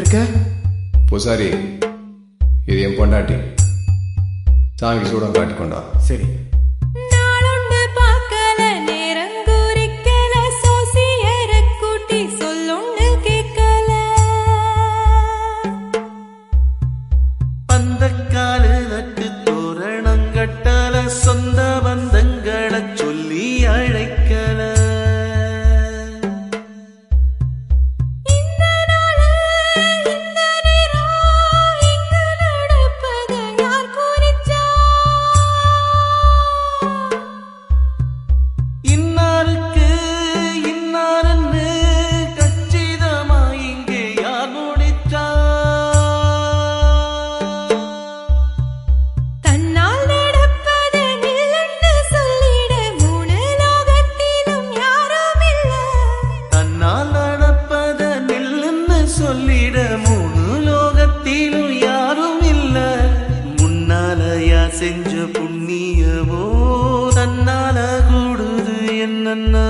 இருக்க பூசாரி, இது என் பொண்டாட்டி. சாமிக்கு சூடம் காட்டிக்கொண்டா. சரி. சொந்த பந்தங்களை சொல்லி அழைக்கல. இன்னாருக்கு இன்னாருன்னு கச்சிதமா இங்கே யார் முடிச்சா? சொல்லிட மூணு லோகத்திலும் யாரும் இல்ல. முன்னாலயா செஞ்ச புண்ணியமோ தன்னால கூடுது என்னன்னா